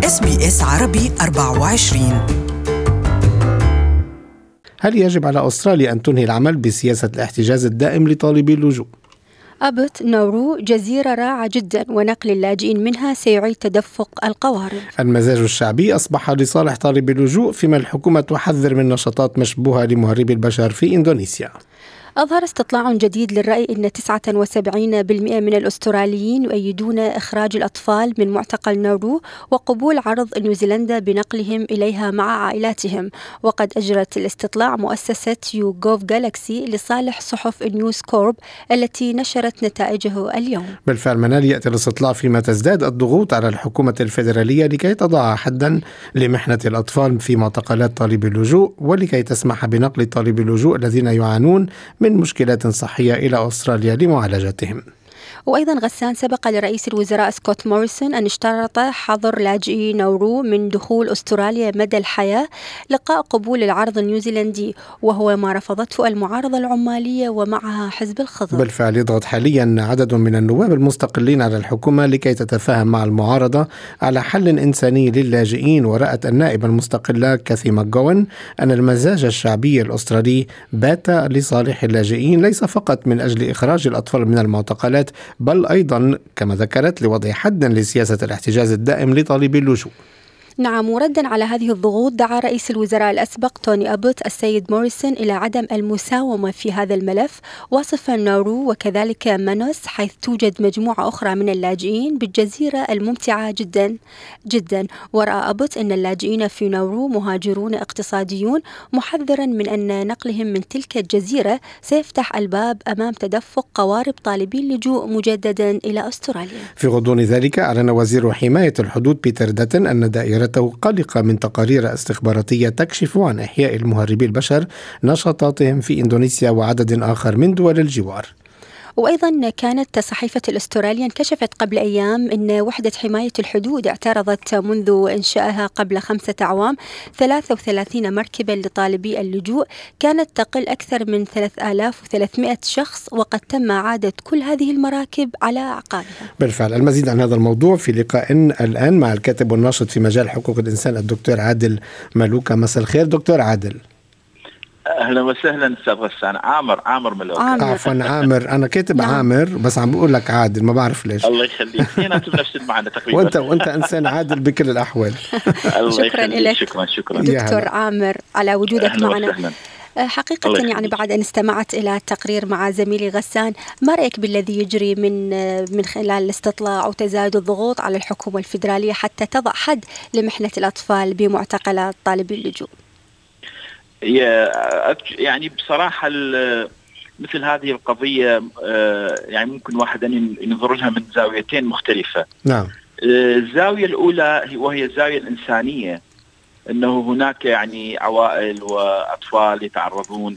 SBS عربي 24. هل يجب على أستراليا أن تنهي العمل بسياسة الاحتجاز الدائم لطالبي اللجوء؟ أبت نورو جزيرة رائعة جدا، ونقل اللاجئين منها سيعيد تدفق القوارب. المزاج الشعبي أصبح لصالح طالبي اللجوء، فيما الحكومة تحذر من نشاطات مشبوهة لمهربي البشر في إندونيسيا. أظهر استطلاع جديد للرأي أن 79% من الأستراليين يؤيدون إخراج الأطفال من معتقل نورو وقبول عرض نيوزيلندا بنقلهم إليها مع عائلاتهم. وقد أجرت الاستطلاع مؤسسة YouGov Galaxy لصالح صحف نيوز كورب التي نشرت نتائجه اليوم. بالفعل منال، يأتي الاستطلاع فيما تزداد الضغوط على الحكومة الفيدرالية لكي تضع حدا لمحنة الأطفال في معتقلات طالبي اللجوء، ولكي تسمح بنقل طالبي اللجوء الذين يعانون من مشكلات صحية إلى أستراليا لمعالجتهم. وأيضا غسان، سبق لرئيس الوزراء سكوت موريسون أن اشترط حظر لاجئي نورو من دخول أستراليا مدى الحياة لقاء قبول العرض النيوزيلندي، وهو ما رفضته المعارضة العمالية ومعها حزب الخضر. بالفعل يضغط حاليا عدد من النواب المستقلين على الحكومة لكي تتفاهم مع المعارضة على حل إنساني للاجئين. ورأت النائبة المستقلة كاثي ماكغوين أن المزاج الشعبي الأسترالي بات لصالح اللاجئين، ليس فقط من أجل إخراج الأطفال من المعتقلات، بل أيضا كما ذكرت لوضع حد لسياسة الاحتجاز الدائم لطالبي اللجوء. نعم، وردا على هذه الضغوط دعا رئيس الوزراء الأسبق توني أبوت السيد موريسون إلى عدم المساومة في هذا الملف، واصفا نورو وكذلك مانوس حيث توجد مجموعة أخرى من اللاجئين بالجزيرة الممتعة جدا جدا. ورأى أبوت أن اللاجئين في نورو مهاجرون اقتصاديون، محذرا من أن نقلهم من تلك الجزيرة سيفتح الباب أمام تدفق قوارب طالبي اللجوء مجددا إلى أستراليا. في غضون ذلك أعلن وزير حماية الحدود بيتر داتن أن دائرته قلقة من تقارير استخباراتية تكشف عن إحياء المهربي البشر نشاطاتهم في إندونيسيا وعدد آخر من دول الجوار. وأيضا كانت صحيفة الأستراليان كشفت قبل أيام أن وحدة حماية الحدود اعترضت منذ إنشائها قبل 5 أعوام 33 مركبا لطالبي اللجوء، كانت تقل أكثر من 3300 شخص، وقد تم إعادة كل هذه المراكب على أعقابها. بالفعل المزيد عن هذا الموضوع في لقاء الآن مع الكاتب والناشط في مجال حقوق الإنسان الدكتور عادل ملوكة. مساء الخير دكتور عادل. اهلا وسهلا استاذ غسان. عامر ملوك. عفوا عامر، انا كاتب نعم. عامر بس عم بقول لك عادل، ما بعرف ليش. الله يخليك، اثنيناتهم نفس المعنى تقريبا. وانت انسان عادل بكل الاحوال. شكرا لك شكرا دكتور عامر على وجودك معنا. وسهلا. حقيقة يعني بعد أن استمعت إلى التقرير مع زميلي غسان، ما رأيك بالذي يجري من خلال الاستطلاع وتزايد الضغوط على الحكومة الفيدرالية حتى تضع حد لمحنة الأطفال بمعتقلات طالبي اللجوء؟ يعني بصراحة مثل هذه القضية يعني ممكن واحد أن ينظر لها من زاويتين مختلفة. نعم. الزاوية الأولى وهي الزاوية الإنسانية، أنه هناك يعني عوائل وأطفال يتعرضون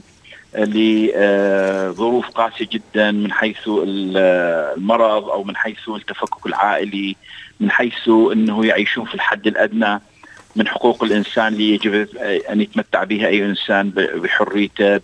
لظروف قاسية جدا من حيث المرض أو من حيث التفكك العائلي، من حيث أنه يعيشون في الحد الأدنى من حقوق الإنسان اللي يجب أن يتمتع بها أي إنسان بحريته،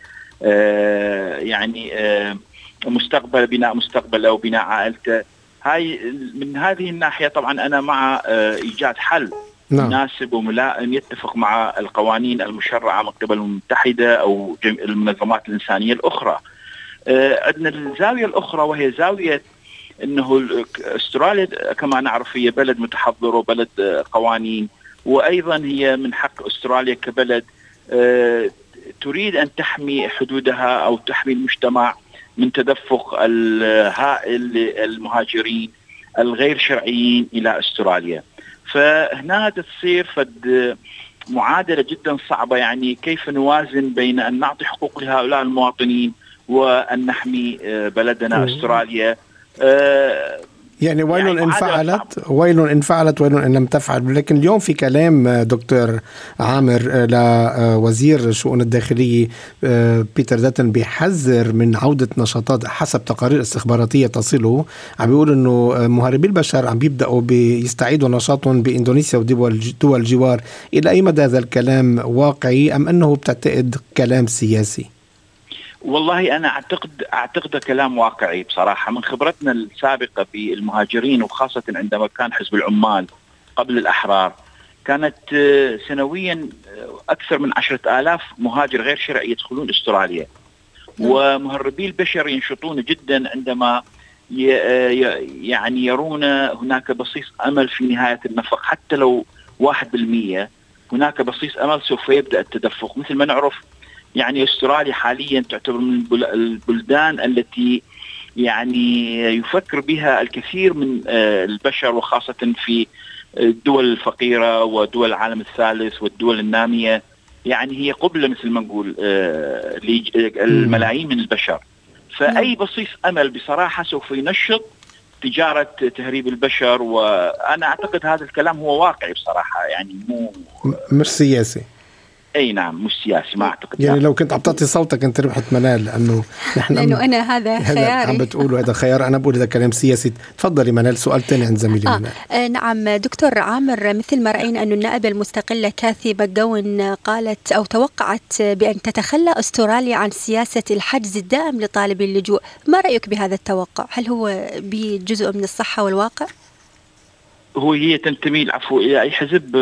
يعني مستقبل، بناء مستقبله وبناء عائلته. من هذه الناحية طبعا أنا مع إيجاد حل مناسب وملائم يتفق مع القوانين المشرعة من قبل المتحدة أو المنظمات الإنسانية الأخرى. عندنا الزاوية الأخرى وهي زاوية أنه أستراليا كما نعرف هي بلد متحضر وبلد قوانين، وأيضا هي من حق أستراليا كبلد تريد أن تحمي حدودها أو تحمي المجتمع من تدفق الهائل للمهاجرين الغير شرعيين إلى أستراليا. فهنا تصير معادلة جدا صعبة، يعني كيف نوازن بين أن نعطي حقوق لهؤلاء المواطنين وأن نحمي بلدنا أستراليا. يعني ويل إن فعلت ويل إن لم تفعل. لكن اليوم في كلام دكتور عامر لوزير الشؤون الداخلية بيتر داتن بيحذر من عودة نشاطات حسب تقارير استخباراتية تصله، عم بيقول إنه مهربي البشر عم بيبدأوا بيستعيدوا نشاطهم بإندونيسيا ودول الجوار. إلى أي مدى هذا الكلام واقعي أم أنه بتعتقد كلام سياسي؟ والله أنا أعتقد كلام واقعي بصراحة، من خبرتنا السابقة بالمهاجرين وخاصة عندما كان حزب العمال قبل الأحرار كانت سنويا أكثر من 10,000 مهاجر غير شرعي يدخلون أستراليا، ومهربي البشر ينشطون جدا عندما يعني يرون هناك بصيص أمل في نهاية النفق، حتى لو 1% هناك بصيص أمل سوف يبدأ التدفق. مثل ما نعرف يعني أستراليا حاليا تعتبر من البلدان التي يعني يفكر بها الكثير من البشر، وخاصة في الدول الفقيرة ودول العالم الثالث والدول النامية. يعني هي قبلة مثل ما نقول الملايين من البشر. فأي بصيص أمل بصراحة سوف ينشط تجارة تهريب البشر، وأنا أعتقد هذا الكلام هو واقعي بصراحة، يعني مش سياسي. أي نعم، مش سياسي، ما أعتقد. يعني لو كنت عطيتي صوتك كنت ربحت منال، لأنه أنا هذا خياري. عم بتقولوا هذا خيار، أنا بقول هذا كلام سياسي. تفضلي منال، سؤال تاني عند زميلي منال. نعم دكتور عامر، مثل ما رأينا أن النائبة المستقلة كاثي ماكجوين قالت أو توقعت بأن تتخلى أستراليا عن سياسة الحجز الدائم لطالبي اللجوء، ما رأيك بهذا التوقع؟ هل هو بجزء من الصحة والواقع؟ هي تنتمي العفو إلى أي حزب؟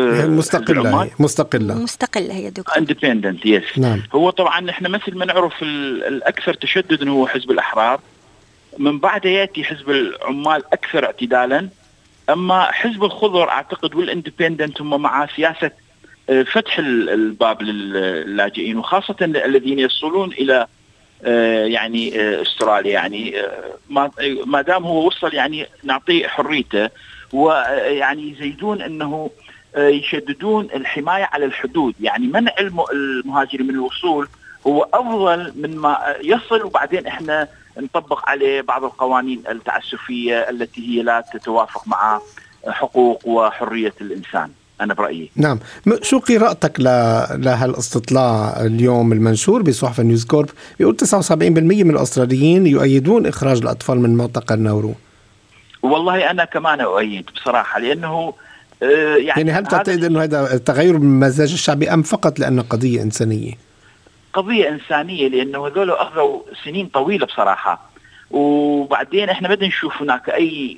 مستقلة هي دكتور. Independent yes. نعم. هو طبعا احنا مثل ما نعرف الأكثر تشددا هو حزب الأحرار، من بعده يأتي حزب العمال أكثر اعتدالا، أما حزب الخضر أعتقد والإندبندنت هم مع سياسة فتح الباب للاجئين، وخاصة الذين يصلون إلى يعني أستراليا. يعني ما دام هو وصل يعني نعطيه حريته، ويعني يزيدون أنه يشددون الحماية على الحدود، يعني منع المهاجرين من الوصول هو أفضل من ما يصل وبعدين إحنا نطبق عليه بعض القوانين التعسفية التي هي لا تتوافق مع حقوق وحرية الإنسان. أنا برأيي. نعم. شو قراءتك لهالاستطلاع اليوم المنشور بصحف نيوز كورب؟ يقول 79% من الأستراليين يؤيدون إخراج الأطفال من معتقل ناورو. والله أنا كمان أؤيد بصراحة، لأنه يعني هل تعتقد أنه هذا تغير من المزاج الشعبي أم فقط لأنه قضية إنسانية؟ قضية إنسانية، لأنه هذول أخذوا سنين طويلة بصراحة، وبعدين إحنا بدنا نشوف هناك أي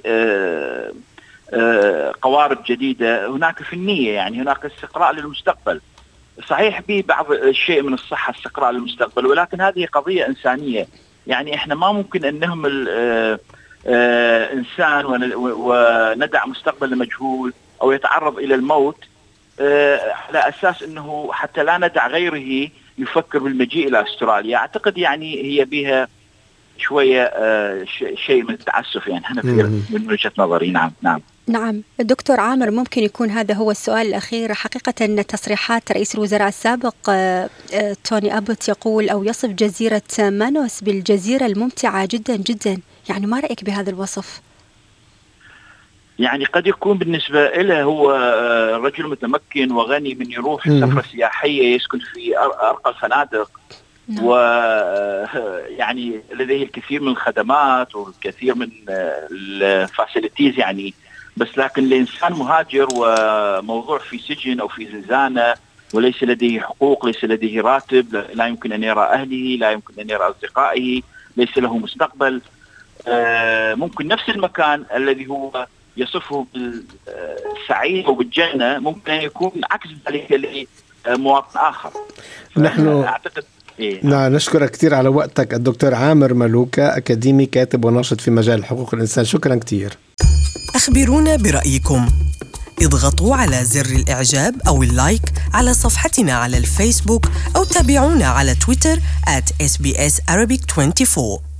قوارب جديدة هناك في النية. يعني هناك استقراء للمستقبل، صحيح به بعض الشيء من الصحة استقراء للمستقبل، ولكن هذه قضية إنسانية. يعني إحنا ما ممكن أن نهمل إنسان وندع مستقبل مجهول أو يتعرض إلى الموت على أساس أنه حتى لا ندع غيره يفكر بالمجيء إلى أستراليا. أعتقد يعني هي بها شوية شيء من التعسف، يعني أنا من وجهة نظري. نعم دكتور عامر، ممكن يكون هذا هو السؤال الأخير. حقيقة تصريحات رئيس الوزراء السابق توني أبوت يقول أو يصف جزيرة مانوس بالجزيرة الممتعة جدا جدا، يعني ما رأيك بهذا الوصف؟ يعني قد يكون بالنسبة له هو رجل متمكن وغني من يروح سفرة سياحية، يسكن في أرقى الفنادق، ويعني لديه الكثير من الخدمات والكثير من الفاسيلتيز يعني. بس لكن الإنسان مهاجر وموضوع في سجن أو في زنزانة وليس لديه حقوق، ليس لديه راتب، لا يمكن أن يرى أهله، لا يمكن أن يرى أصدقائه، ليس له مستقبل. ممكن نفس المكان الذي هو يصفه بالسعيد وبالجنة ممكن أن يكون عكس ذلك لمواطن آخر. نحن أعتقد نشكرك كثير على وقتك الدكتور عامر ملوكة، أكاديمي كاتب وناشط في مجال حقوق الإنسان. شكرا كثير. أخبرونا برأيكم، اضغطوا على زر الإعجاب أو اللايك على صفحتنا على الفيسبوك، أو تابعونا على تويتر @SBS Arabic 24.